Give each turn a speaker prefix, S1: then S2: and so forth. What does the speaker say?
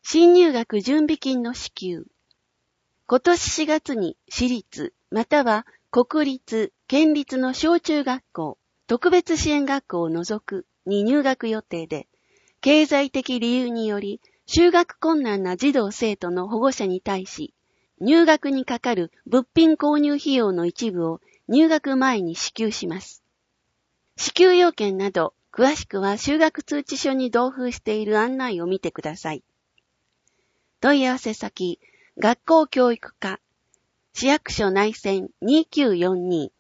S1: 新入学準備金の支給。今年4月に私立または国立、県立の小中学校、特別支援学校を除くに入学予定で、経済的理由により就学困難な児童生徒の保護者に対し、入学にかかる物品購入費用の一部を入学前に支給します。支給要件など、詳しくは就学通知書に同封している案内を見てください。問い合わせ先、学校教育課、市役所内線2942